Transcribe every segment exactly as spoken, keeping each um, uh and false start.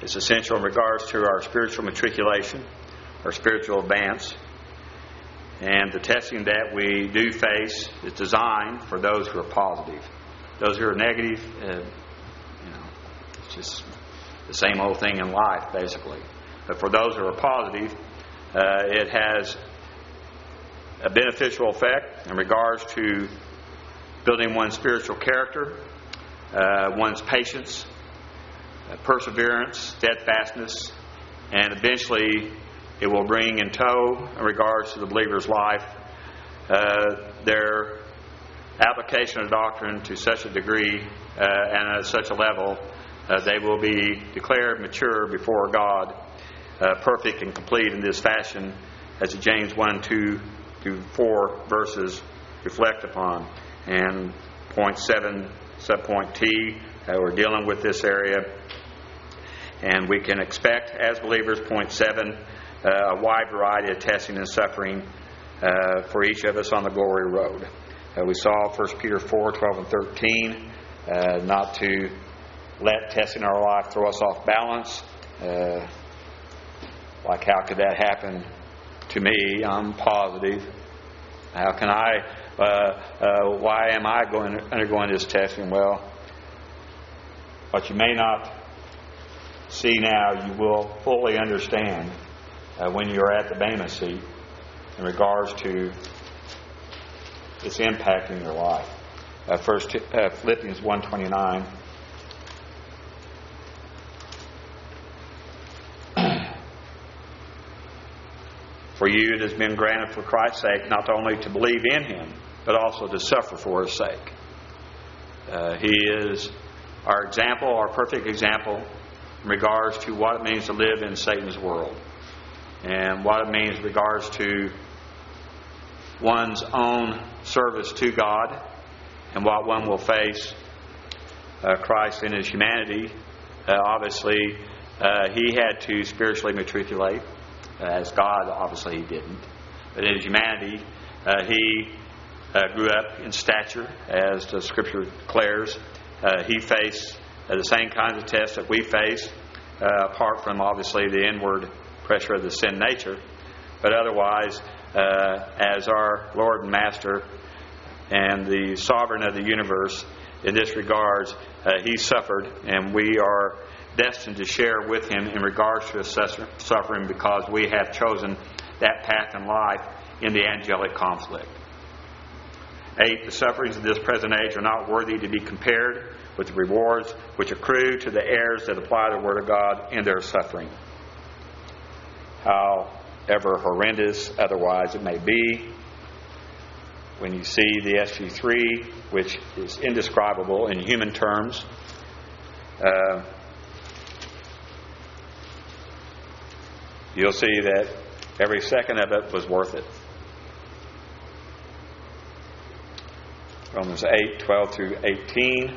It's essential in regards to our spiritual matriculation, our spiritual advance. And the testing that we do face is designed for those who are positive. Those who are negative, uh, you know, it's just the same old thing in life, basically. But for those who are positive, uh, it has a beneficial effect in regards to building one's spiritual character, uh, one's patience, uh, perseverance, steadfastness, and eventually it will bring in tow, in regards to the believer's life, uh, their application of doctrine to such a degree uh, and at such a level, uh, they will be declared mature before God, uh, perfect and complete in this fashion, as the James one, two through four verses reflect upon. And point seven, subpoint T, uh, we're dealing with this area, and we can expect as believers, point seven, Uh, a wide variety of testing and suffering uh, for each of us on the glory road. Uh, we saw First Peter four, twelve and thirteen, uh, not to let testing our life throw us off balance. Uh, like, how could that happen to me? I'm positive. How can I, uh, uh, why am I going undergoing this testing? Well, what you may not see now, you will fully understand Uh, when you're at the Bema seat in regards to its impact in your life. Uh, first, uh, Philippians one twenty-nine. For you it has been granted for Christ's sake not only to believe in Him, but also to suffer for His sake. Uh, he is our example, our perfect example in regards to what it means to live in Satan's world, and what it means in regards to one's own service to God, and what one will face uh, Christ in His humanity. Uh, obviously, uh, He had to spiritually matriculate, uh, as God, obviously, He didn't. But in His humanity, uh, He uh, grew up in stature, as the Scripture declares. Uh, he faced uh, the same kinds of tests that we face, uh, apart from, obviously, the inward pressure of the sin nature. But otherwise, uh, as our Lord and Master and the sovereign of the universe, in this regards, uh, He suffered, and we are destined to share with Him in regards to His suffering, because we have chosen that path in life in the angelic conflict. Eight, the sufferings of this present age are not worthy to be compared with the rewards which accrue to the heirs that apply the Word of God in their suffering. However horrendous otherwise it may be, when you see the S G three, which is indescribable in human terms, uh, you'll see that every second of it was worth it. Romans eight, twelve through eighteen.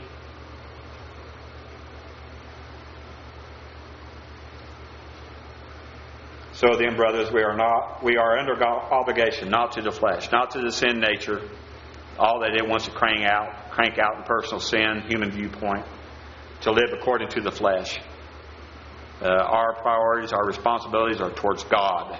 So then, brothers, we are not we are under obligation, not to the flesh, not to the sin nature, all that it wants to crank out, crank out in personal sin, human viewpoint, to live according to the flesh. Uh, our priorities, our responsibilities are towards God.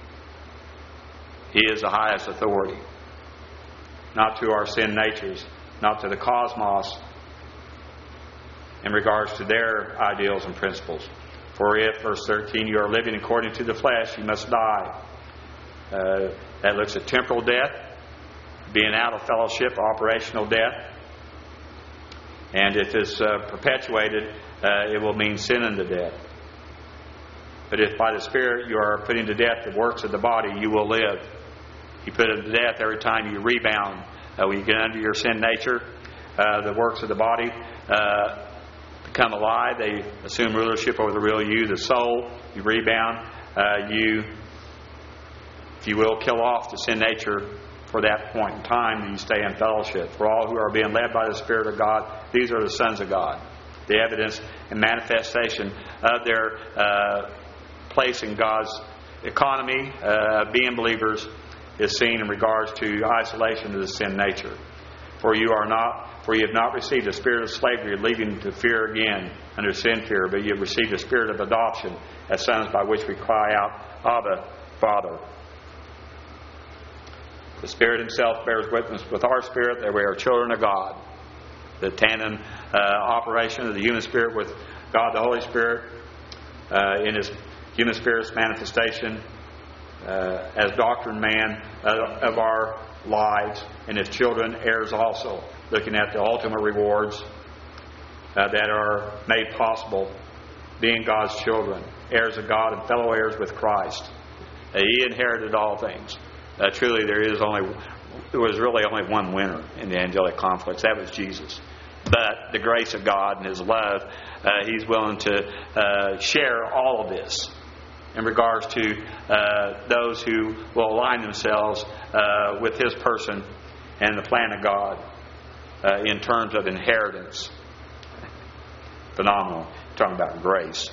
He is the highest authority. Not to our sin natures, not to the cosmos in regards to their ideals and principles. For if, verse thirteen, you are living according to the flesh, you must die. Uh, that looks at temporal death, being out of fellowship, operational death. And if it's uh, perpetuated, uh, it will mean sin unto death. But if by the Spirit you are putting to death the works of the body, you will live. You put it to death every time you rebound. Uh, when you get under your sin nature, uh, the works of the body uh, become alive. They assume rulership over the real you, the soul. You rebound. Uh, you, if you will, kill off the sin nature for that point in time, and you stay in fellowship. For all who are being led by the Spirit of God, these are the sons of God. The evidence and manifestation of their uh, place in God's economy, uh, being believers, is seen in regards to isolation of the sin nature. For you are not, for you have not received a spirit of slavery, leading to fear again under sin fear, but you have received a spirit of adoption as sons, by which we cry out, Abba, Father. The Spirit Himself bears witness with our spirit that we are children of God. The tandem uh, operation of the human spirit with God the Holy Spirit uh, in His human spirit's manifestation uh, as doctrine man uh, of our lives, and as children, heirs also, looking at the ultimate rewards uh, that are made possible, being God's children, heirs of God and fellow heirs with Christ. Uh, he inherited all things. Uh, truly, there is only there was really only one winner in the angelic conflicts. That was Jesus. But the grace of God and His love, uh, He's willing to uh, share all of this in regards to uh, those who will align themselves uh, with His person and the plan of God uh, in terms of inheritance. Phenomenal. Talking about grace.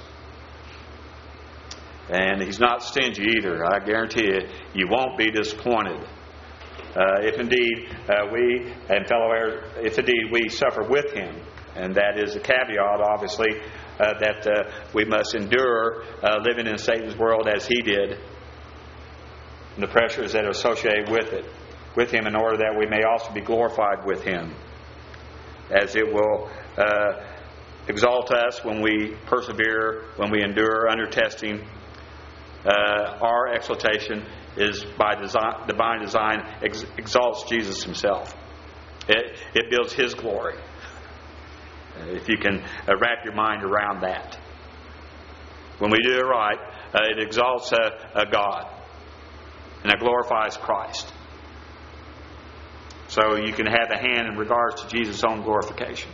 And He's not stingy either. I guarantee you, you won't be disappointed. Uh, if indeed uh, we and fellow heirs, if indeed we suffer with Him, and that is a caveat, obviously, uh, that uh, we must endure uh, living in Satan's world as he did, and the pressures that are associated with it, with Him, in order that we may also be glorified with Him, as it will uh, exalt us when we persevere, when we endure under testing. Uh, our exaltation is by design, divine design, ex- exalts Jesus Himself. It, it builds His glory. Uh, if you can uh, wrap your mind around that. When we do it right, uh, it exalts uh, uh, God. And it glorifies Christ. So you can have a hand in regards to Jesus' own glorification.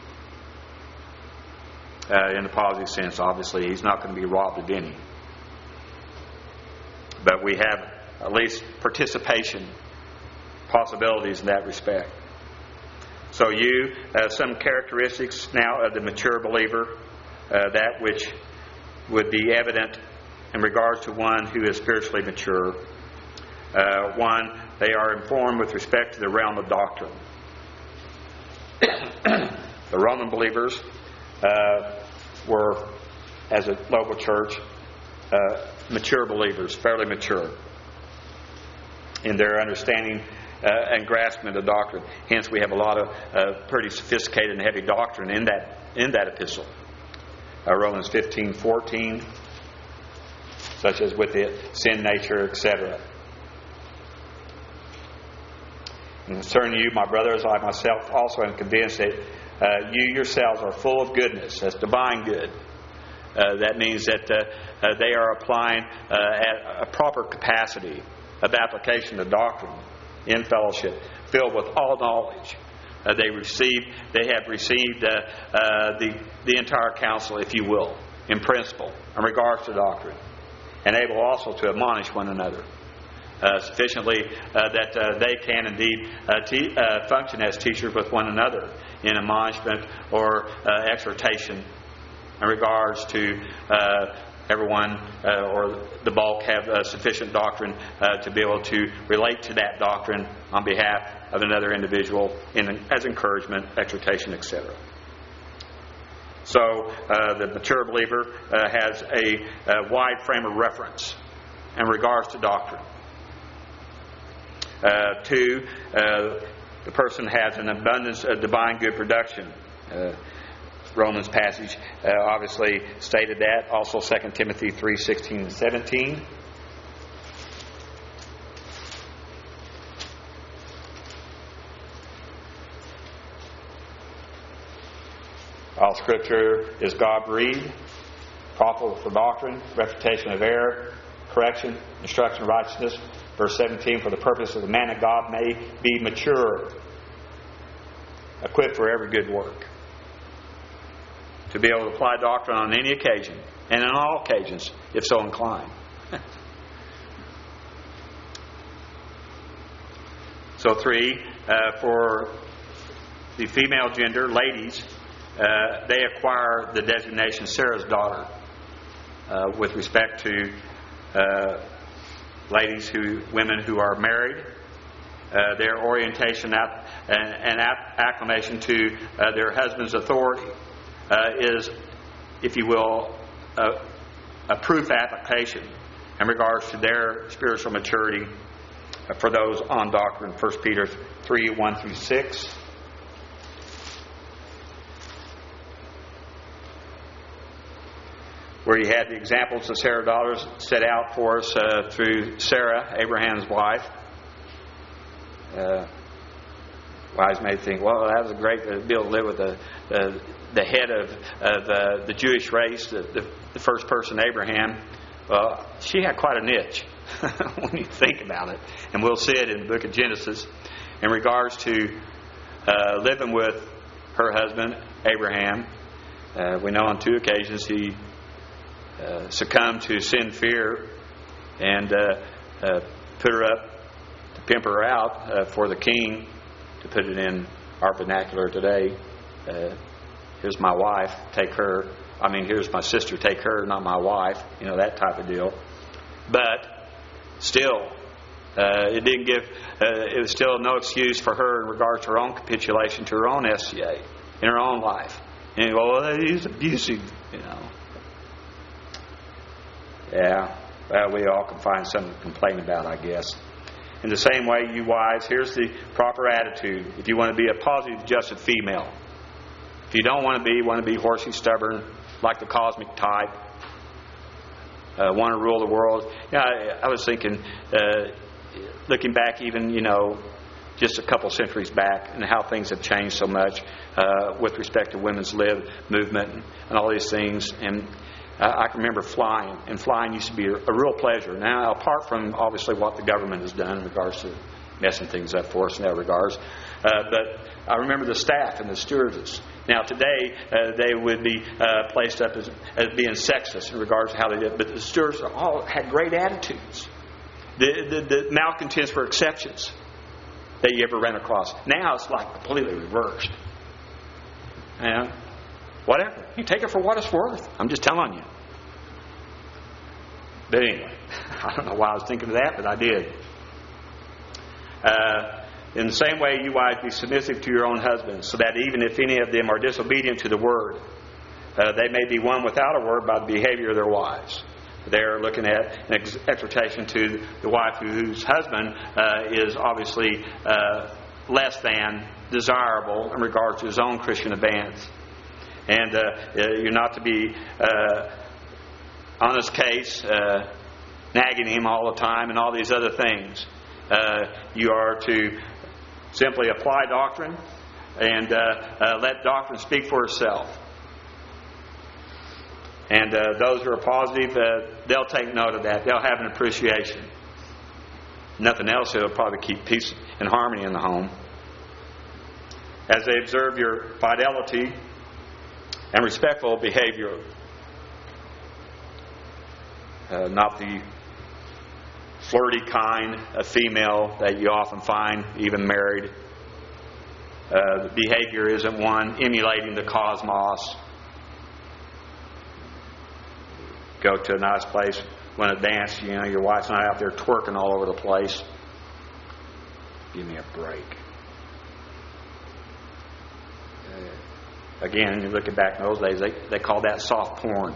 Uh, in a positive sense, obviously, He's not going to be robbed of any. But we have at least participation possibilities in that respect. So you, uh, some characteristics now of the mature believer, uh, that which would be evident in regards to one who is spiritually mature. Uh, one, they are informed with respect to the realm of doctrine. The Roman believers uh, were, as a local church, uh, mature believers, fairly mature in their understanding uh, and grasping of doctrine. Hence, we have a lot of uh, pretty sophisticated and heavy doctrine in that in that epistle. Uh, Romans fifteen fourteen, such as with the sin nature, et cetera. Concerning you, my brothers, I myself also am convinced that uh, you yourselves are full of goodness. That's divine good. Uh, that means that uh, uh, they are applying uh, at a proper capacity of application of doctrine in fellowship, filled with all knowledge. Uh, they receive, they have received uh, uh, the the entire counsel, if you will, in principle, in regards to doctrine, and able also to admonish one another uh, sufficiently uh, that uh, they can indeed uh, te- uh, function as teachers with one another in admonishment or uh, exhortation. In regards to uh, everyone uh, or the bulk have uh, sufficient doctrine uh, to be able to relate to that doctrine on behalf of another individual in, as encouragement, exhortation, et cetera. So uh, the mature believer uh, has a, a wide frame of reference in regards to doctrine. Uh, two, uh, the person has an abundance of divine good production. Uh, Romans passage uh, obviously stated that. Also Second Timothy three sixteen and seventeen. All Scripture is God-breathed, profitable for doctrine, refutation of error, correction, instruction of righteousness. Verse seventeen, for the purpose of the man of God may be mature, equipped for every good work. To be able to apply doctrine on any occasion, and on all occasions, if so inclined. So three, uh, for the female gender, ladies, uh, they acquire the designation Sarah's daughter uh, with respect to uh, ladies who, women who are married uh, their orientation ap- and, and ap- acclamation to uh, their husband's authority uh, is, if you will, a, a proof application in regards to their spiritual maturity uh, for those on doctrine. First Peter three, one through six. Where you had the examples of Sarah's daughters set out for us uh, through Sarah, Abraham's wife. Uh, wise may think, well, that was a great deal to live with the uh, the head of, of uh, the Jewish race, the, the, the first person, Abraham. Well, she had quite a niche when you think about it. And we'll see it in the book of Genesis in regards to uh, living with her husband, Abraham. Uh, we know on two occasions he uh, succumbed to sin fear and uh, uh, put her up to pimp her out uh, for the king, to put it in our vernacular today. Uh, here's my wife, take her. I mean, here's my sister, take her, not my wife. You know, that type of deal. But still, uh, it didn't give, uh, it was still no excuse for her in regards to her own capitulation to her own S C A in her own life. And you go, well, he's abusive, you know. Yeah, well, we all can find something to complain about, I guess. In the same way, you wives, here's the proper attitude. If you want to be a positive, adjusted female. If you don't want to be, you want to be horsey, stubborn, like the cosmic type, uh, want to rule the world. Yeah, I, I was thinking, uh, looking back even, you know, just a couple centuries back, and how things have changed so much uh, with respect to women's lib movement and, and all these things. And I can remember flying, and flying used to be a, a real pleasure. Now, apart from obviously what the government has done in regards to messing things up for us in that regards, uh, but I remember the staff and the stewardess. Now, today uh, they would be uh, placed up as, as being sexist in regards to how they did, but the stewards all had great attitudes. The, the, the malcontents were exceptions that you ever ran across. Now it's like completely reversed. Yeah. Whatever. You take it for what it's worth. I'm just telling you. But anyway, I don't know why I was thinking of that, but I did. Uh, in the same way, you wives, be submissive to your own husbands, so that even if any of them are disobedient to the word, uh, they may be won without a word by the behavior of their wives. They're looking at an ex- exhortation to the wife whose husband uh, is obviously uh, less than desirable in regards to his own Christian advance. And uh, you're not to be uh, on his case, uh, nagging him all the time and all these other things. Uh, you are to simply apply doctrine and uh, uh, let doctrine speak for itself. And uh, those who are positive, uh, they'll take note of that. They'll have an appreciation. Nothing else, it'll probably keep peace and harmony in the home. As they observe your fidelity and respectful behavior. Uh, not the flirty kind of female that you often find, even married. Uh, the behavior isn't one emulating the cosmos. Go to a nice place, want to dance, you know, your wife's not out there twerking all over the place. Give me a break. Uh, again, you're looking back in those days, they, they called that soft porn.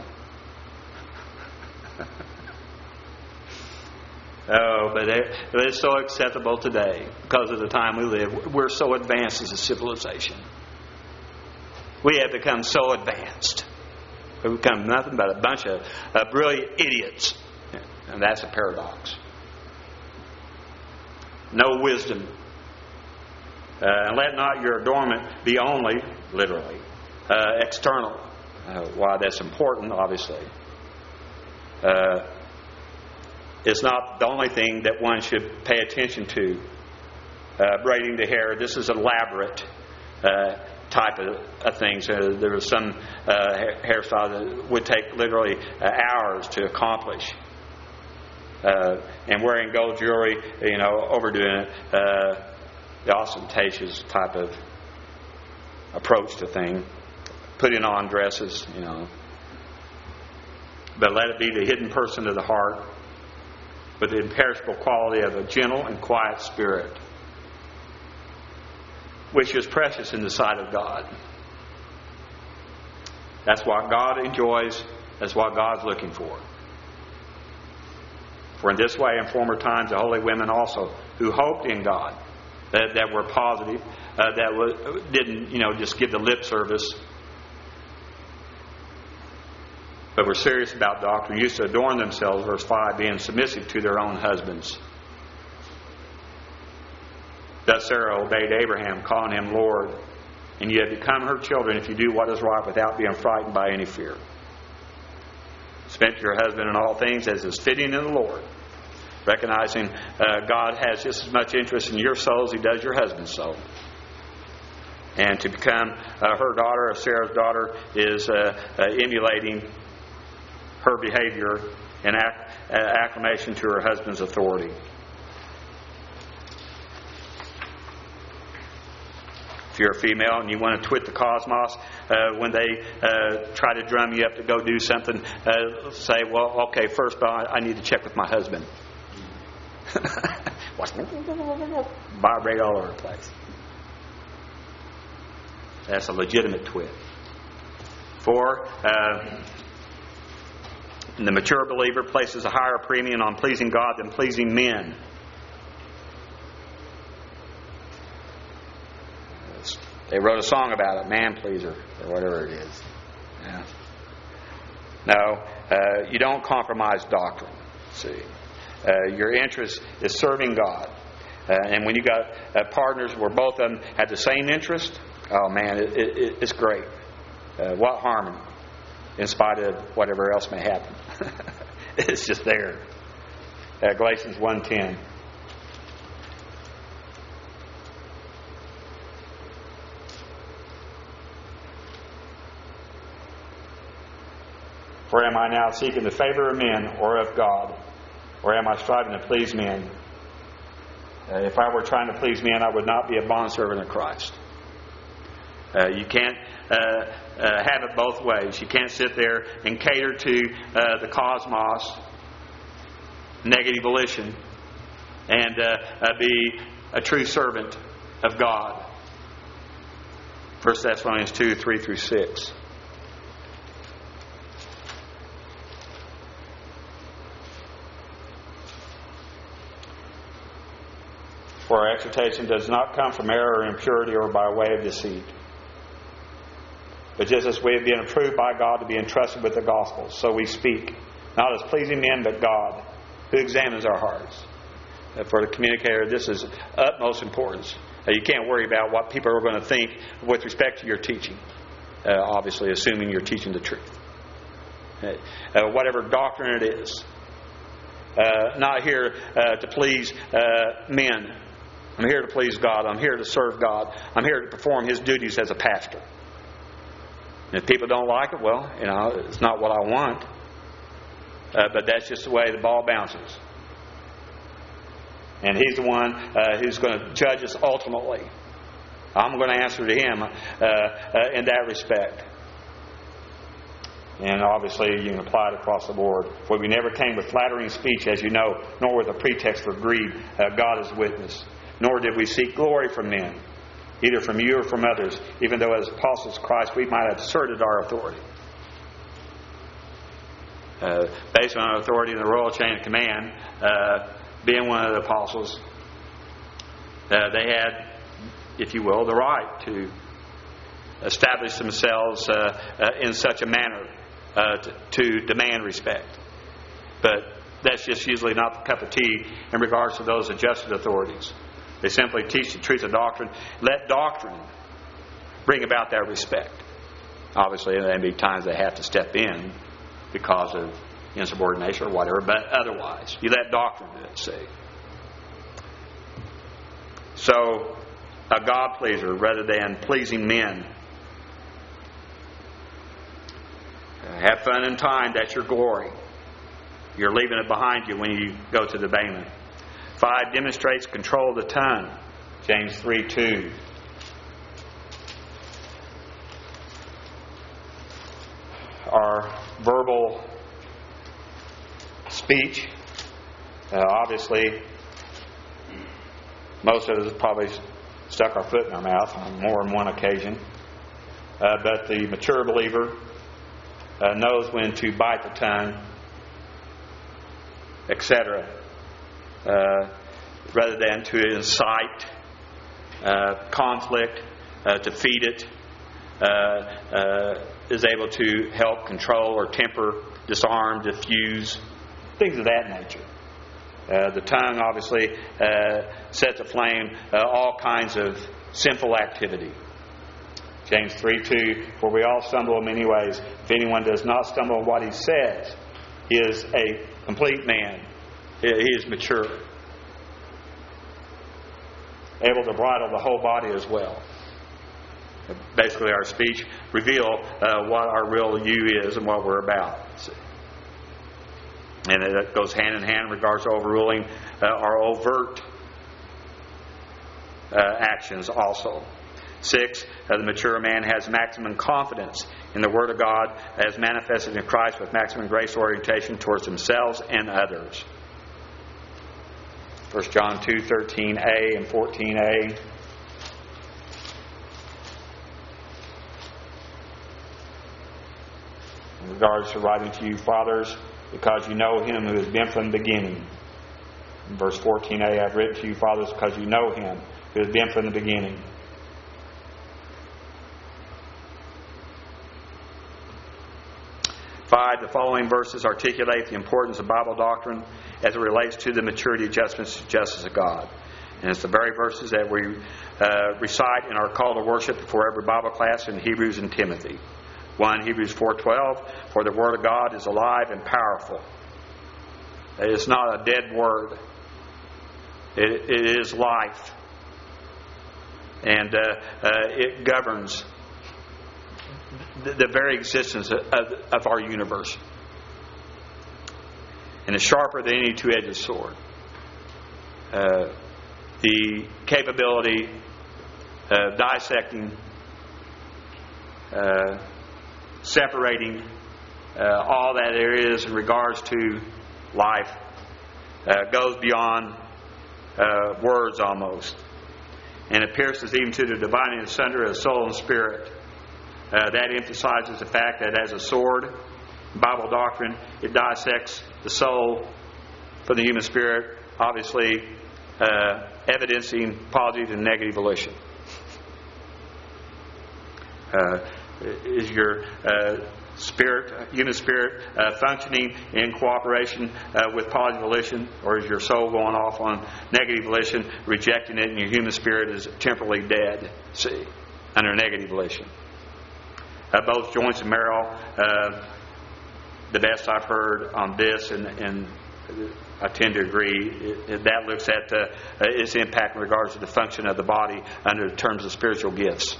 Oh, but it, it's so acceptable today because of the time we live. We're so advanced as a civilization. We have become so advanced. We've become nothing but a bunch of uh, brilliant idiots. And that's a paradox. No wisdom. Uh, and let not your adornment be only, literally, uh, external. Uh, why that's important, obviously. Uh, it's not the only thing that one should pay attention to. Uh, braiding the hair, this is elaborate uh, type of, of things. Uh, there was some uh, hairstyle that would take literally uh, hours to accomplish. Uh, and wearing gold jewelry, you know, overdoing it, uh, the ostentatious type of approach to things. Putting on dresses, you know. But let it be the hidden person of the heart with the imperishable quality of a gentle and quiet spirit. which is precious in the sight of God. That's what God enjoys. That's what God's looking for. For in this way, in former times, the holy women also, who hoped in God, that, that were positive, uh, that was, didn't, you know, just give the lip service, but were serious about doctrine, used to adorn themselves, verse five, being submissive to their own husbands. Thus Sarah obeyed Abraham, calling him Lord, and you have become her children if you do what is right without being frightened by any fear. Submit to your husband in all things as is fitting in the Lord, recognizing uh, God has just as much interest in your soul as He does your husband's soul. And to become uh, her daughter, or Sarah's daughter, is uh, uh, emulating her behavior and ac- uh, acclamation to her husband's authority. If you're a female and you want to twit the cosmos, uh, when they uh, try to drum you up to go do something, uh, say, well, okay, first I, I need to check with my husband. Vibrate all over the place. That's a legitimate twit. Four, uh, the mature believer places a higher premium on pleasing God than pleasing men. They wrote a song about it, man pleaser, or whatever it is. Yeah. No, uh, you don't compromise doctrine. See, uh, your interest is serving God, uh, and when you got uh, partners where both of them had the same interest, oh man, it, it, it's great. Uh, what harmony, in spite of whatever else may happen. It's just there. Uh, Galatians one ten. Or am I now seeking the favor of men or of God? Or am I striving to please men? Uh, if I were trying to please men, I would not be a bondservant of Christ. Uh, you can't uh, uh, have it both ways. You can't sit there and cater to uh, the cosmos, negative volition, and uh, uh, be a true servant of God. First Thessalonians two, three through six. For our exhortation does not come from error or impurity or by way of deceit, but just as we have been approved by God to be entrusted with the gospel, so we speak, not as pleasing men, but God, who examines our hearts. For the communicator, this is utmost importance. You can't worry about what people are going to think with respect to your teaching, uh, obviously assuming you're teaching the truth. Uh, whatever doctrine it is. Uh, not here uh, to please uh, men. I'm here to please God. I'm here to serve God. I'm here to perform His duties as a pastor. And if people don't like it, well, you know, it's not what I want. Uh, but that's just the way the ball bounces. And He's the one uh, who's going to judge us ultimately. I'm going to answer to Him uh, uh, in that respect. And obviously you can apply it across the board. For we never came with flattering speech, as you know, nor with a pretext for greed. Uh, God is witness. Nor did we seek glory from men, either from you or from others, even though as apostles of Christ we might have asserted our authority. Uh, based on our authority in the royal chain of command, uh, being one of the apostles, uh, they had, if you will, the right to establish themselves uh, uh, in such a manner uh, to, to demand respect. But that's just usually not the cup of tea in regards to those adjusted authorities. They simply teach the truth of doctrine. Let doctrine bring about that respect. Obviously, there may be times they have to step in because of insubordination or whatever, but otherwise, you let doctrine do it, see. So, a God pleaser rather than pleasing men. Have fun in time, that's your glory. You're leaving it behind you when you go to the Bema. Five, demonstrates control of the tongue. James three two. Our verbal speech, uh, obviously, most of us probably stuck our foot in our mouth on more than one occasion. Uh, but the mature believer uh, knows when to bite the tongue, et cetera, uh, rather than to incite uh, conflict, uh, to feed it, uh, uh, is able to help control or temper, disarm, diffuse, things of that nature. Uh, the tongue obviously uh, sets aflame uh, all kinds of sinful activity. James three two, for we all stumble in many ways. If anyone does not stumble in what he says, he is a complete man. He is mature. Able to bridle the whole body as well. Basically, our speech reveal uh, what our real you is and what we're about. And that goes hand in hand in regards to overruling uh, our overt uh, actions also. Six, uh, the mature man has maximum confidence in the Word of God as manifested in Christ with maximum grace orientation towards themselves and others. First John two thirteen a and fourteen a. In regards to writing to you, fathers, because you know Him who has been from the beginning. In verse fourteen a, I've written to you, fathers, because you know Him who has been from the beginning. Five, the following verses articulate the importance of Bible doctrine as it relates to the maturity adjustments to justice of God. And it's the very verses that we uh, recite in our call to worship before every Bible class in Hebrews and Timothy. One, Hebrews four twelve, for the Word of God is alive and powerful. It is not a dead word. It, it is life. And uh, uh, it governs the, the very existence of, of our universe. And it's sharper than any two-edged sword. Uh, the capability of dissecting, uh, separating uh, all that there is in regards to life uh, goes beyond uh, words almost. And it pierces even to the dividing asunder of soul and spirit. Uh, that emphasizes the fact that as a sword, Bible doctrine, it dissects the soul from the human spirit, obviously uh, evidencing positive and negative volition. Uh, is your uh, spirit, human spirit, uh, functioning in cooperation uh, with positive volition, or is your soul going off on negative volition, rejecting it, and your human spirit is temporally dead, see, under negative volition? Uh, both joints and marrow, uh, the best I've heard on this, and, and I tend to agree, it, it, that looks at uh, its impact in regards to the function of the body under the terms of spiritual gifts.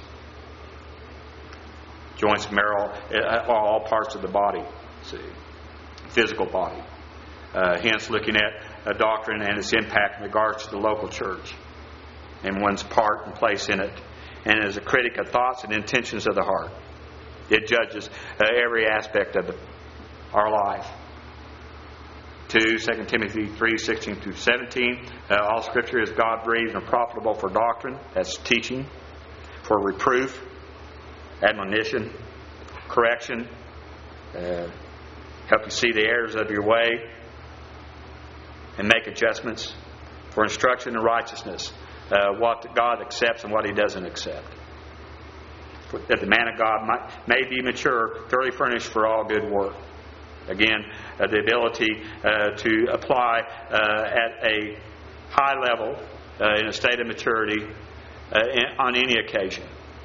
Joints and marrow are all parts of the body, see, physical body. Uh, hence, looking at a doctrine and its impact in regards to the local church and one's part and place in it, and as a critic of thoughts and intentions of the heart. It judges uh, every aspect of the, our life. Two, Second Timothy three sixteen through seventeen. Uh, all Scripture is God-breathed and profitable for doctrine, that's teaching, for reproof, admonition, correction, uh, help you see the errors of your way and make adjustments, for instruction in righteousness, uh, what God accepts and what He doesn't accept, for, that the man of God might, may be mature, thoroughly furnished for all good work. Again, uh, the ability uh, to apply uh, at a high level uh, in a state of maturity uh, in, on any occasion.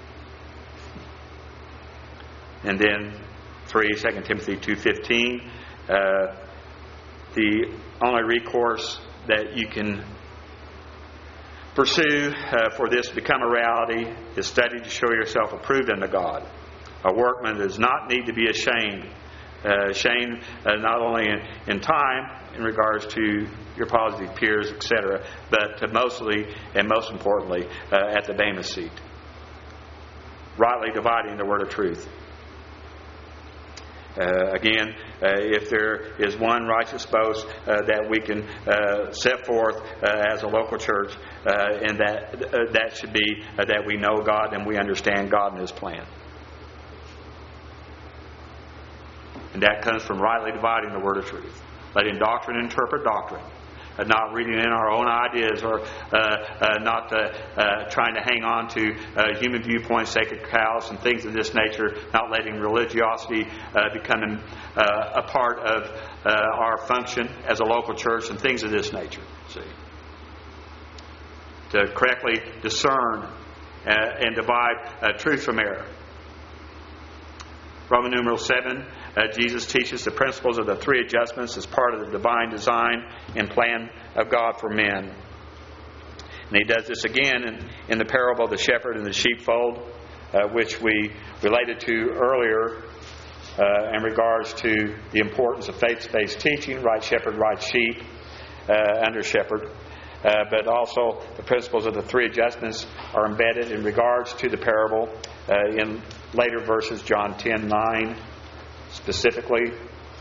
And then three, Second Timothy two fifteen, uh, the only recourse that you can pursue uh, for this to become a reality is study to show yourself approved unto God. A workman does not need to be ashamed. Uh, ashamed uh, not only in, in time in regards to your positive peers, et cetera, but to mostly and most importantly uh, at the Bema seat. Rightly dividing the word of truth. Uh, again, uh, if there is one righteous boast uh, that we can uh, set forth uh, as a local church, uh, and that uh, that should be uh, that we know God and we understand God and His plan. And that comes from rightly dividing the word of truth, letting doctrine interpret doctrine. Uh, not reading in our own ideas, or uh, uh, not uh, uh, trying to hang on to uh, human viewpoints, sacred cows, and things of this nature. Not letting religiosity uh, become uh, a part of uh, our function as a local church, and things of this nature. See, to correctly discern uh, and divide uh, truth from error. Roman numeral seven, uh, Jesus teaches the principles of the three adjustments as part of the divine design and plan of God for men. And He does this again in, in the parable of the shepherd and the sheepfold, uh, which we related to earlier uh, in regards to the importance of faith-based teaching, right shepherd, right sheep, uh, under shepherd. Uh, but also the principles of the three adjustments are embedded in regards to the parable uh, in later verses, John ten nine specifically.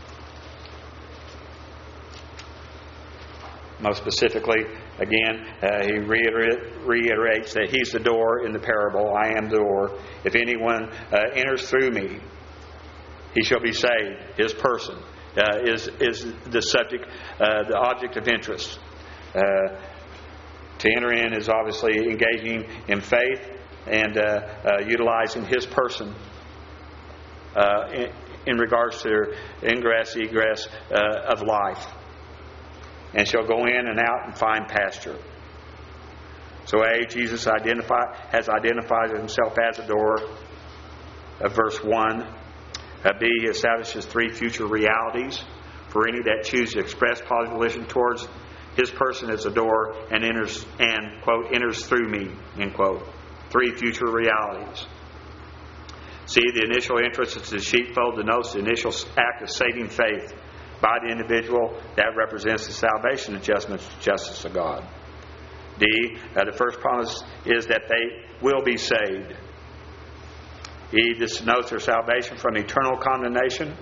Most specifically, again, uh, he reiter- reiterates that He's the door in the parable. I am the door. If anyone uh, enters through me, he shall be saved. His person uh, is, is the subject, uh, the object of interest. Uh, to enter in is obviously engaging in faith and uh, uh, utilizing His person uh, in, in regards to ingress, egress uh, of life. And shall go in and out and find pasture. So A, Jesus identify, has identified Himself as a door, of verse one. Uh, B, He establishes three future realities for any that choose to express positive volition towards His person as a door, and enters and quote enters through me, end quote. Three future realities. See, the initial entrance into the sheepfold denotes the initial act of saving faith by the individual. That represents the salvation adjustment to justice of God. D, uh, the first promise is that they will be saved. E, this denotes their salvation from eternal condemnation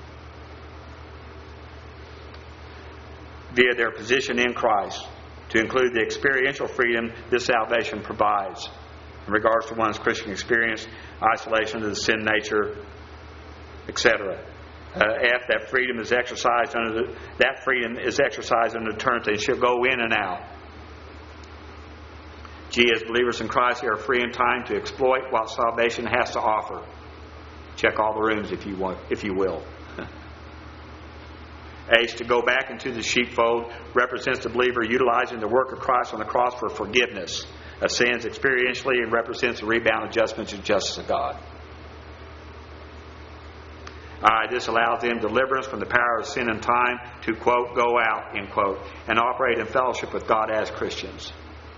via their position in Christ, to include the experiential freedom this salvation provides in regards to one's Christian experience, isolation of the sin nature, et cetera. Uh, F, that freedom is exercised under the, that freedom is exercised under eternity. It should go in and out. G, as believers in Christ, we are free in time to exploit what salvation has to offer. Check all the rooms if you want, if you will. H, to go back into the sheepfold represents the believer utilizing the work of Christ on the cross for forgiveness of sins experientially, and represents the rebound adjustment to justice of God. I, this allows them deliverance from the power of sin and time to, quote, go out, end quote, and operate in fellowship with God as Christians.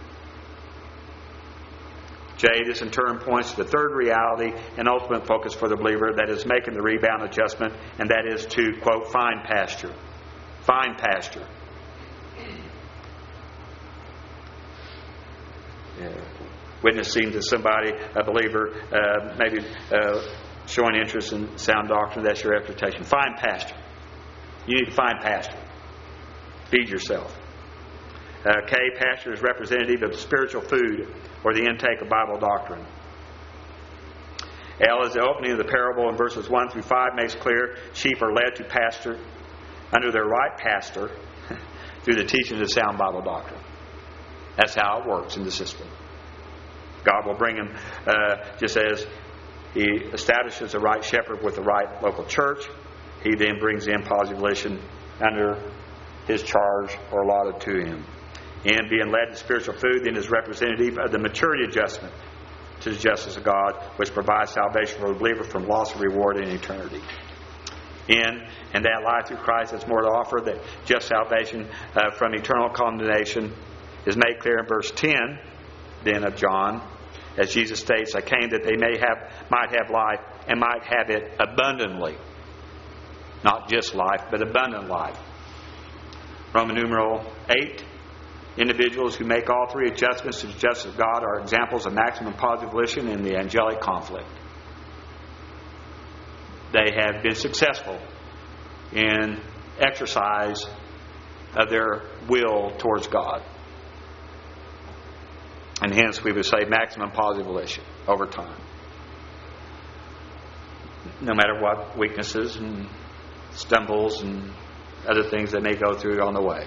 J, this in turn points to the third reality and ultimate focus for the believer, that is making the rebound adjustment, and that is to, quote, find pasture. Find pasture. Yeah. Witnessing to somebody, a believer, uh, maybe uh, showing interest in sound doctrine, that's your exhortation. Find pasture. You need to find pasture. Feed yourself. Uh, K, pasture is representative of spiritual food or the intake of Bible doctrine. L, is the opening of the parable in verses one through five makes clear sheep are led to pasture under their right pastor through the teaching of sound Bible doctrine. That's how it works in the system. God will bring them, uh, just as He establishes a right shepherd with the right local church, He then brings in positive volition under His charge or allotted to him. And being led to spiritual food then is representative of the maturity adjustment to the justice of God, which provides salvation for the believer from loss of reward in eternity. In and that life through Christ has more to offer, that just salvation uh, from eternal condemnation is made clear in verse ten then of John, as Jesus states, I came that they may have might have life and might have it abundantly. Not just life, but abundant life. Roman numeral eight. Individuals who make all three adjustments to the justice of God are examples of maximum positive volition in the angelic conflict. They have been successful in exercise of their will towards God. And hence we would say maximum positive volition over time. No matter what weaknesses and stumbles and other things that may go through on the way.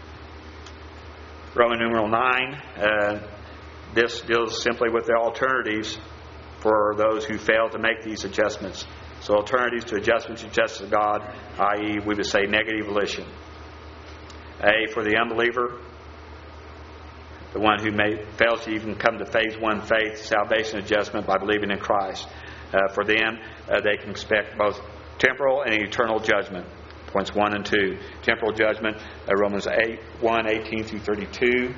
Roman numeral nine, uh, this deals simply with the alternatives for those who fail to make these adjustments. So alternatives to adjustments to justice of God, that is we would say negative volition. A, for the unbeliever, the one who may, fails to even come to phase one faith, salvation adjustment by believing in Christ. Uh, for them, uh, they can expect both temporal and eternal judgment. Points one and two. Temporal judgment, uh, Romans eight, one, eighteen through thirty-two.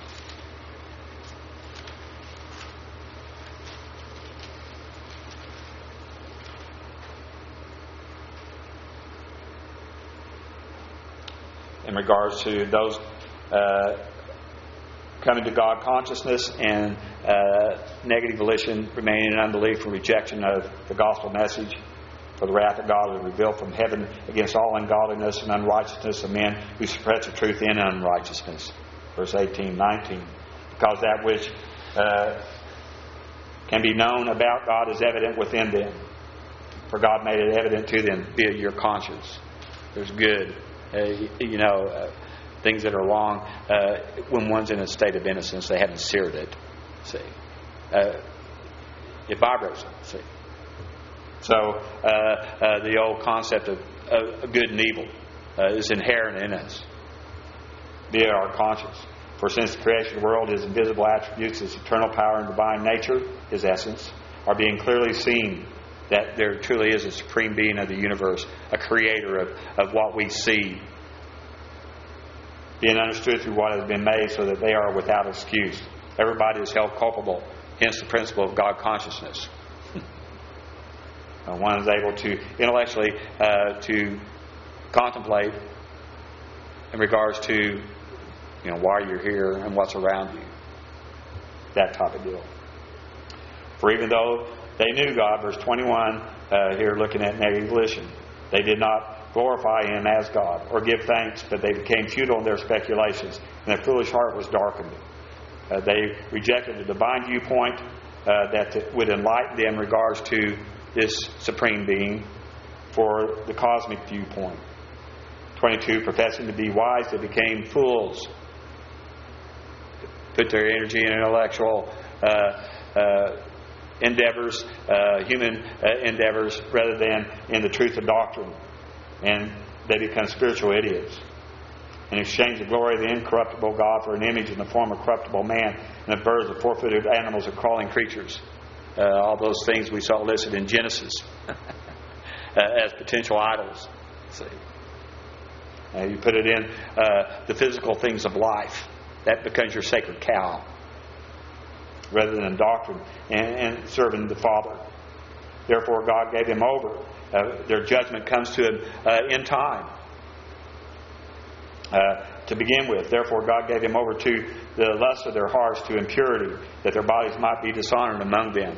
In regards to those uh, coming to God consciousness and uh, negative volition, remaining in unbelief and rejection of the gospel message. For the wrath of God is revealed from heaven against all ungodliness and unrighteousness of men who suppress the truth in unrighteousness. Verse eighteen, nineteen. Because that which uh, can be known about God is evident within them. For God made it evident to them via your conscience. There's good, uh, you know, uh, things that are wrong. Uh, when one's in a state of innocence, they haven't seared it. See, uh, it vibrates. See. So uh, uh, the old concept of uh, good and evil uh, is inherent in us via our conscience. For since the creation of the world, His invisible attributes, His eternal power and divine nature, His essence, are being clearly seen, that there truly is a supreme being of the universe, a creator of, of what we see, being understood through what has been made, so that they are without excuse. Everybody is held culpable, hence the principle of God consciousness. Uh, one is able to intellectually uh, to contemplate in regards to, you know, why you're here and what's around you. That type of deal. For even though they knew God, verse twenty-one, uh, here looking at negative volition, they did not glorify Him as God or give thanks, but they became futile in their speculations, and their foolish heart was darkened. Uh, they rejected the divine viewpoint uh, that would enlighten them in regards to this supreme being for the cosmic viewpoint. twenty-two, professing to be wise, they became fools. Put their energy in intellectual uh, uh, endeavors, uh, human uh, endeavors, rather than in the truth of doctrine. And they become spiritual idiots. And exchange the glory of the incorruptible God for an image in the form of corruptible man, and of birds, of four-footed animals, and crawling creatures. Uh, all those things we saw listed in Genesis uh, as potential idols. See, uh, you put it in uh, the physical things of life. That becomes your sacred cow, rather than doctrine and, and serving the Father. Therefore, God gave them over. Uh, their judgment comes to Him uh, in time. Uh, to begin with, therefore God gave them over to the lust of their hearts, to impurity, that their bodies might be dishonored among them.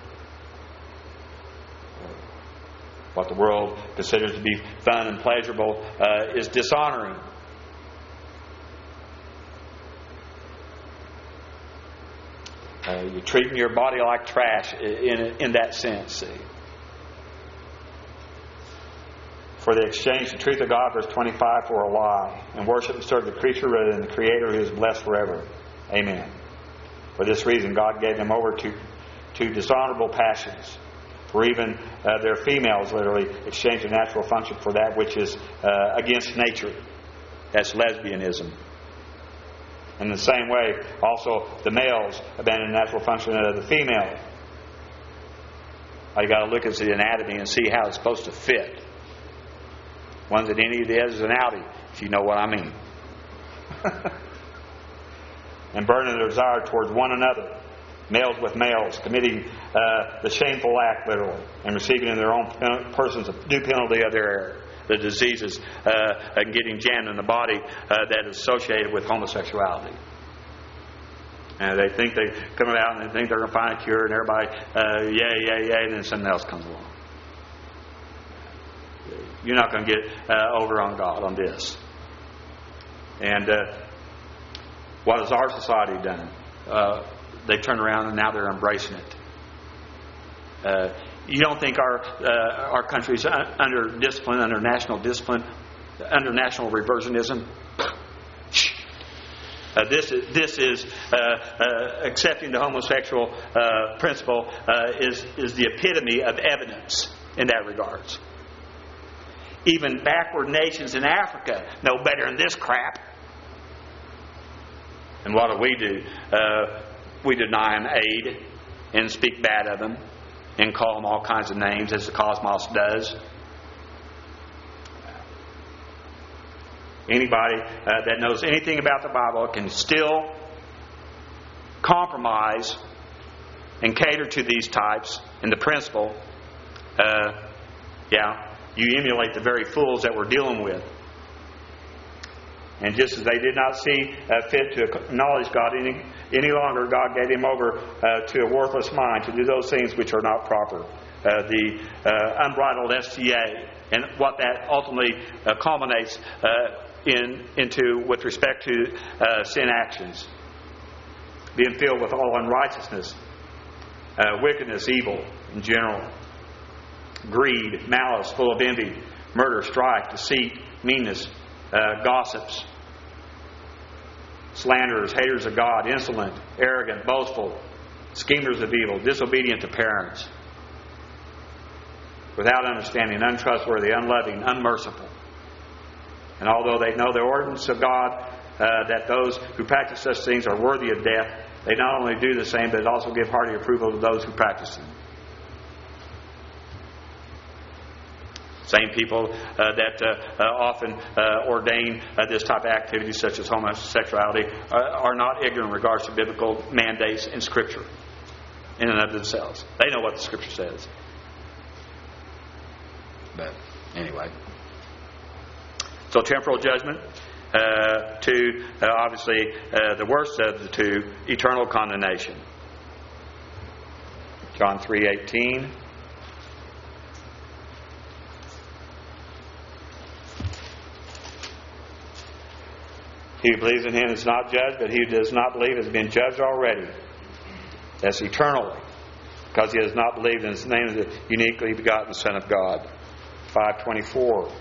What the world considers to be fun and pleasurable uh, is dishonoring. Uh, you're treating your body like trash in in that sense. See. For they exchanged the truth of God, verse twenty-five, for a lie, and worship and serve the creature rather than the Creator, who is blessed forever. Amen. For this reason, God gave them over to, to dishonorable passions. For even uh, their females literally exchanged a natural function for that which is uh, against nature. That's lesbianism. In the same way, also the males abandoned the natural function of the female. You got to look at the anatomy and see how it's supposed to fit. One's at any of the others an outie, if you know what I mean. And burning their desire towards one another, males with males, committing uh, the shameful act literally, and receiving in their own persons a due penalty of their error. The diseases uh, and getting jammed in the body uh, that is associated with homosexuality. And they think they come out and they think they're going to find a cure, and everybody, uh, yay, yay, yay, and then something else comes along. You're not going to get uh, over on God on this. And uh, what has our society done? Uh, they've turned around and now they're embracing it. Uh, you don't think our uh, our country's under discipline, under national discipline, under national reversionism? Uh, this is this is uh, uh, accepting the homosexual uh, principle uh, is is the epitome of evidence in that regards. Even backward nations in Africa know better than this crap. And what do we do? Uh, we deny them aid and speak bad of them and call them all kinds of names, as the cosmos does. Anybody uh, that knows anything about the Bible can still compromise and cater to these types in the principle. Uh, yeah, you emulate the very fools that we're dealing with. And just as they did not see uh, fit to acknowledge God any, any longer, God gave him over uh, to a worthless mind to do those things which are not proper. Uh, the uh, unbridled S T A, and what that ultimately uh, culminates uh, in into with respect to uh, sin actions. Being filled with all unrighteousness, uh, wickedness, evil in general, greed, malice, full of envy, murder, strife, deceit, meanness, uh, gossips, slanderers, haters of God, insolent, arrogant, boastful, schemers of evil, disobedient to parents, without understanding, untrustworthy, unloving, unmerciful. And although they know the ordinance of God, uh, that those who practice such things are worthy of death, they not only do the same, but also give hearty approval to those who practice them. Same people uh, that uh, uh, often uh, ordain uh, this type of activity, such as homosexuality, uh, are not ignorant in regards to biblical mandates in Scripture in and of themselves. They know what the Scripture says. But anyway. So temporal judgment, uh, to uh, obviously uh, the worst of the two, eternal condemnation. John three eighteen. He who believes in him is not judged, but he who does not believe has been judged already. That's eternally, because he has not believed in the name of the uniquely begotten Son of God. five twenty-four.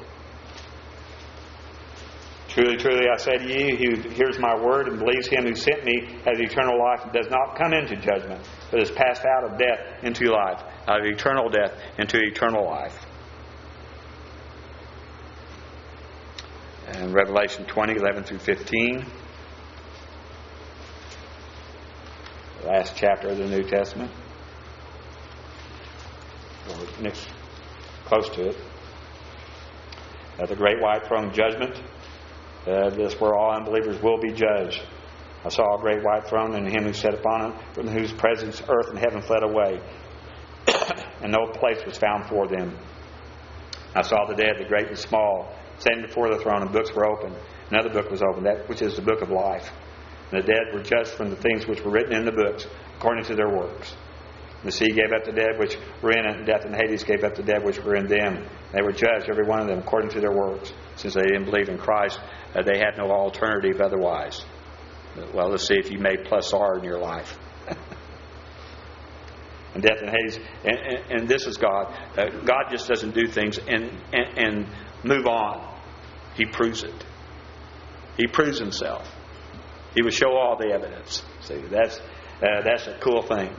Truly, truly, I say to you, he who hears my word and believes him who sent me has eternal life and does not come into judgment, but is passed out of death into life, out of eternal death into eternal life. And Revelation twenty, eleven through fifteen. The last chapter of the New Testament. Or next, close to it. Uh, the great white throne judgment. Uh, this where all unbelievers will be judged. I saw a great white throne and him who sat upon it, from whose presence earth and heaven fled away, and no place was found for them. I saw the dead, the great and small, standing before the throne, and books were opened. Another book was opened, that which is the book of life. And the dead were judged from the things which were written in the books, according to their works. The sea gave up the dead which were in it, and death and Hades gave up the dead which were in them. They were judged, every one of them, according to their works. Since they didn't believe in Christ, uh, they had no alternative otherwise. Well, let's see if you made plus R in your life. And death and Hades, and, and, and this is God. Uh, God just doesn't do things and, and, and move on. He proves it. He proves himself. He will show all the evidence. See, that's uh, that's a cool thing.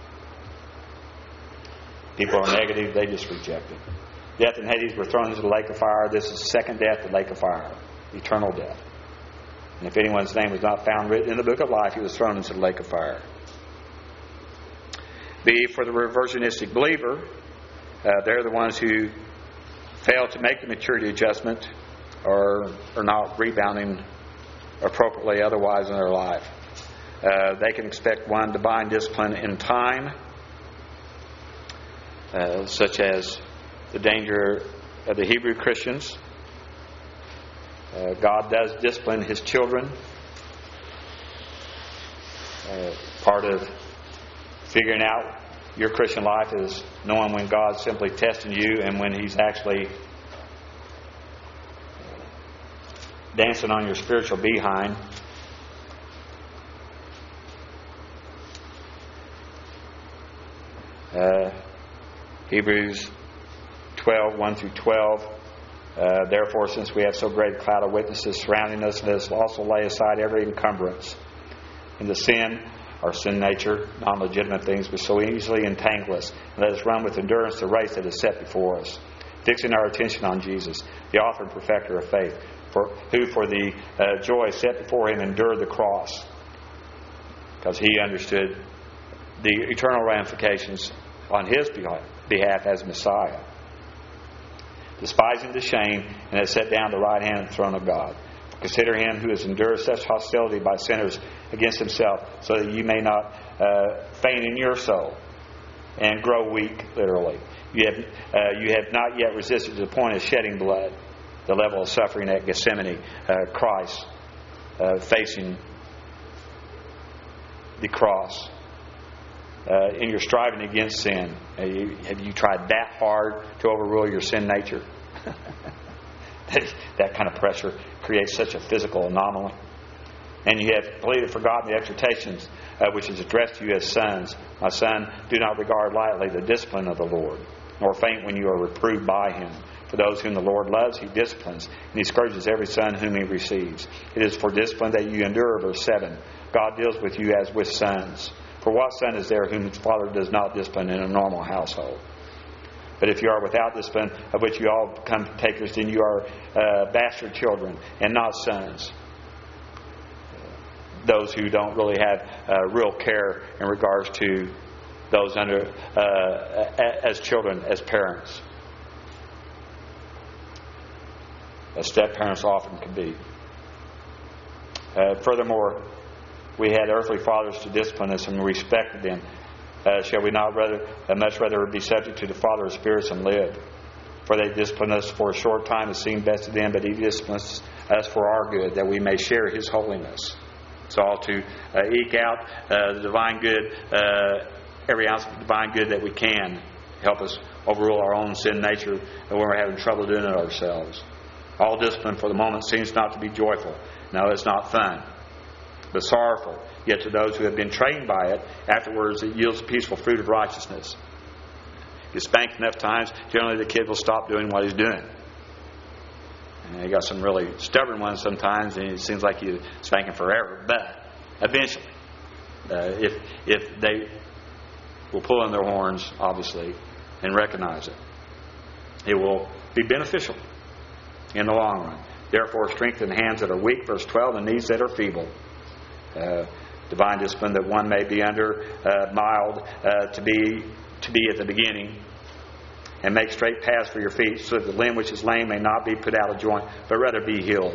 People are negative, they just reject it. Death and Hades were thrown into the lake of fire. This is the second death, the lake of fire. Eternal death. And if anyone's name was not found written in the book of life, he was thrown into the lake of fire. B, for the reversionistic believer, uh, they're the ones who fail to make the maturity adjustment or are not rebounding appropriately otherwise in their life. Uh, they can expect one divine discipline in time, uh, such as the danger of the Hebrew Christians. Uh, God does discipline His children. Uh, part of figuring out your Christian life is knowing when God's simply testing you and when He's actually dancing on your spiritual behind. Uh, Hebrews twelve, one through twelve. Uh, Therefore, since we have so great a cloud of witnesses surrounding us, let us also lay aside every encumbrance and the sin, our sin nature, non-legitimate things, which so easily entangle us. And let us run with endurance the race that is set before us, fixing our attention on Jesus, the author and perfecter of faith, for, who for the uh, joy set before him endured the cross, because he understood the eternal ramifications on his behalf as Messiah, despising the shame, and has sat down at the right hand of the throne of God. Consider him who has endured such hostility by sinners against himself, so that you may not uh, faint in your soul and grow weak, literally. You have, uh, you have not yet resisted to the point of shedding blood, the level of suffering at Gethsemane, uh, Christ uh, facing the cross. Uh, in your striving against sin, have you, have you tried that hard to overrule your sin nature? that, that kind of pressure creates such a physical anomaly. And you have completely forgotten the exhortations uh, which is addressed to you as sons. My son, do not regard lightly the discipline of the Lord, nor faint when you are reproved by him. For those whom the Lord loves, he disciplines, and he scourges every son whom he receives. It is for discipline that you endure, verse seven. God deals with you as with sons. For what son is there whom his father does not discipline in a normal household? But if you are without discipline, of which you all become partakers, then you are uh, bastard children and not sons. Those who don't really have uh, real care in regards to those under uh, as children, as parents, as step-parents often can be. Uh, furthermore, we had earthly fathers to discipline us, and we respected them. Uh, shall we not rather, uh, much rather be subject to the Father of spirits and live? For they discipline us for a short time, as seemed best to them, but he disciplines us for our good, that we may share his holiness. It's all to uh, eke out uh, the divine good, uh, every ounce of divine good that we can, help us overrule our own sin nature when we're having trouble doing it ourselves. All discipline for the moment seems not to be joyful. No, it's not fun, but sorrowful. Yet to those who have been trained by it, afterwards it yields a peaceful fruit of righteousness. You spank enough times, generally the kid will stop doing what he's doing. And you got some really stubborn ones sometimes, and it seems like you spank them forever. But eventually, uh, if if they will pull in their horns, obviously, and recognize it, it will be beneficial in the long run. Therefore, strengthen the hands that are weak, verse twelve, and knees that are feeble. Uh, divine discipline that one may be under, uh, mild uh, to be to be at the beginning, and make straight paths for your feet, so that the limb which is lame may not be put out of joint, but rather be healed.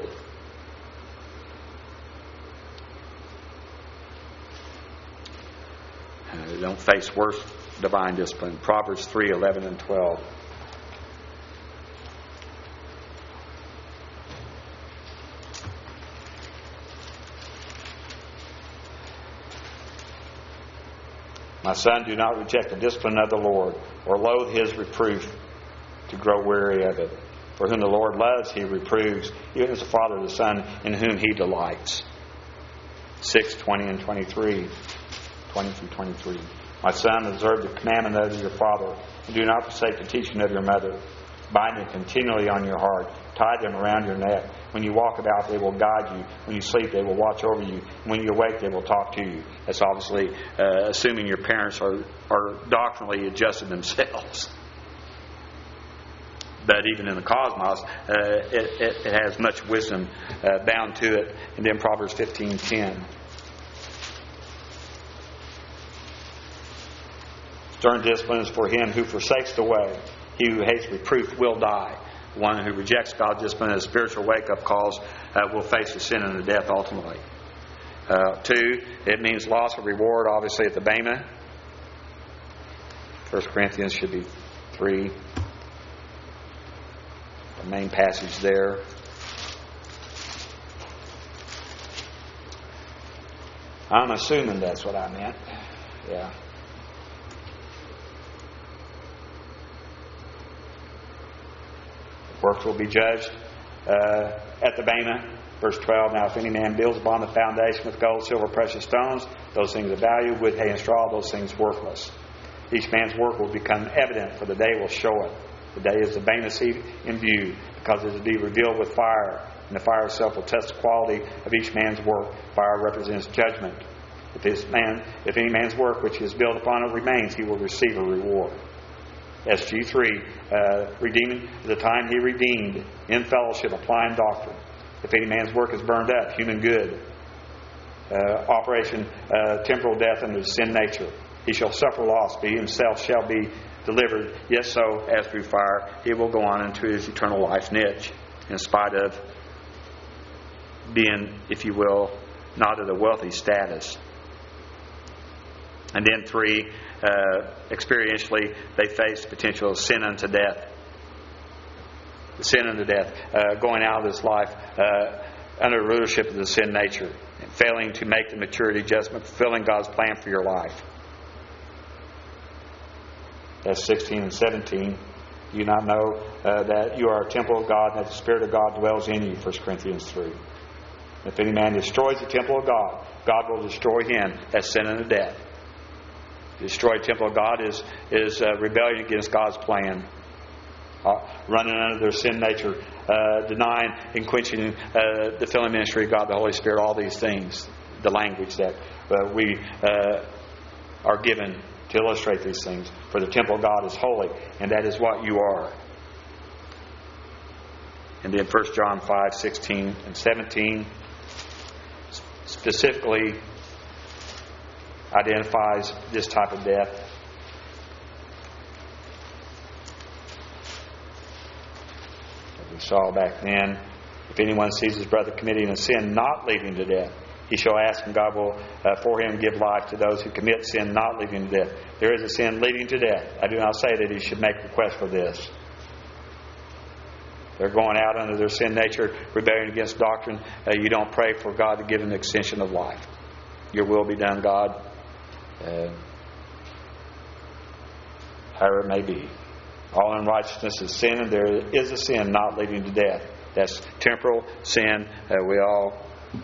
Uh, don't face worse divine discipline. Proverbs three, eleven and twelve. My son, do not reject the discipline of the Lord, or loathe his reproof, to grow weary of it. For whom the Lord loves, he reproves, even as the father the son in whom he delights. six, twenty and twenty-three. twenty through twenty-three. My son, observe the commandment of your father, and do not forsake the teaching of your mother. Bind them continually on your heart. Tie them around your neck. When you walk about, they will guide you. When you sleep, they will watch over you. When you awake, they will talk to you. That's obviously uh, assuming your parents are, are doctrinally adjusted themselves. But even in the cosmos, uh, it, it, it has much wisdom uh, bound to it. And then Proverbs fifteen ten. Stern discipline is for him who forsakes the way. He who hates reproof will die. One who rejects God's discipline as spiritual wake-up calls uh, will face the sin and the death ultimately. Uh, two, it means loss of reward, obviously, at the Bema. First Corinthians should be three. The main passage there. I'm assuming that's what I meant. Yeah. Works will be judged uh, at the Bema. Verse twelve, now if any man builds upon the foundation with gold, silver, precious stones, those things of value, wood, hay, and straw, those things worthless. Each man's work will become evident, for the day will show it. The day is the vacancy in view, because it will be revealed with fire, and the fire itself will test the quality of each man's work. Fire represents judgment. If this man, if any man's work which is built upon it remains, he will receive a reward. S G three, uh, redeeming the time he redeemed in fellowship, applying doctrine. If any man's work is burned up, human good, uh, operation uh, temporal death under the sin nature, he shall suffer loss, but he himself shall be delivered. Yes, so as through fire, he will go on into his eternal life niche, in spite of being, if you will, not of the wealthy status. And then three, uh, experientially, they face the potential of sin unto death. Sin unto death. Uh, going out of this life uh, under the rulership of the sin nature. And failing to make the maturity adjustment, fulfilling God's plan for your life. That's sixteen and seventeen. Do you not know uh, that you are a temple of God and that the Spirit of God dwells in you? First Corinthians three. If any man destroys the temple of God, God will destroy him. That's sin unto death. The destroyed temple of God is, is uh, rebellion against God's plan. Uh, running under their sin nature, uh, denying and quenching uh, the filling ministry of God, the Holy Spirit, all these things. The language that uh, we uh, are given to illustrate these things. For the temple of God is holy, and that is what you are. And then First John five, sixteen and seventeen specifically identifies this type of death. As we saw back then, if anyone sees his brother committing a sin not leading to death, he shall ask, and God will uh, for him give life to those who commit sin not leading to death. There is a sin leading to death. I do not say that he should make request for this. They're going out under their sin nature, rebelling against doctrine. Uh, you don't pray for God to give an extension of life. Your will be done, God. Uh, however it may be. All unrighteousness is sin, and there is a sin not leading to death. That's temporal sin. Uh, we all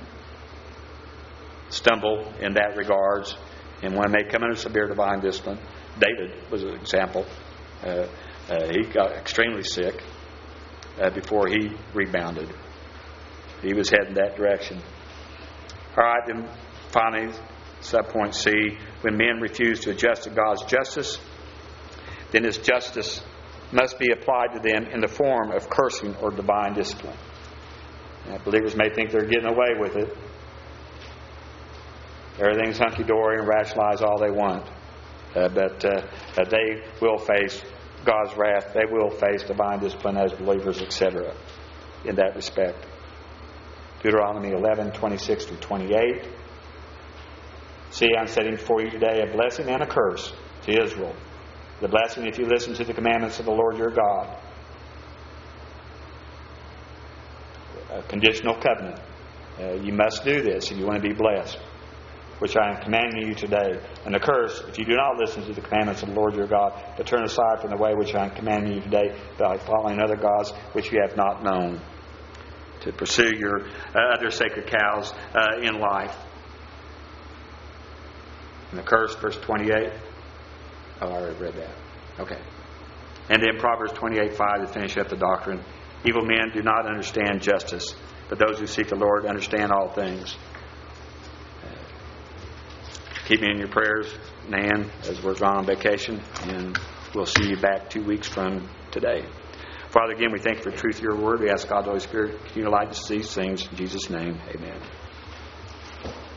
stumble in that regards, and when they come under severe divine discipline, David was an example. Uh, uh, he got extremely sick uh, before he rebounded. He was heading that direction. All right, then finally, subpoint C, when men refuse to adjust to God's justice, then His justice must be applied to them in the form of cursing or divine discipline. Now, believers may think they're getting away with it. Everything's hunky-dory and rationalize all they want. Uh, but uh, uh, they will face God's wrath. They will face divine discipline as believers, et cetera in that respect. Deuteronomy eleven, twenty-six through twenty-eight. See, I'm setting before you today a blessing and a curse to Israel. The blessing if you listen to the commandments of the Lord your God. A conditional covenant. Uh, you must do this if you want to be blessed, which I am commanding you today. And the curse, if you do not listen to the commandments of the Lord your God, but turn aside from the way which I am commanding you today by following other gods which you have not known, to pursue your uh, other sacred cows uh, in life. And the curse, verse twenty-eight. Oh, I already read that. Okay. And then Proverbs twenty-eight, five to finish up the doctrine. Evil men do not understand justice, but those who seek the Lord understand all things. Keep me in your prayers, Nan, as we're gone on vacation, and we'll see you back two weeks from today. Father, again, we thank you for the truth of your word. We ask God, the Holy Spirit, continue to light us these things. In Jesus' name, amen.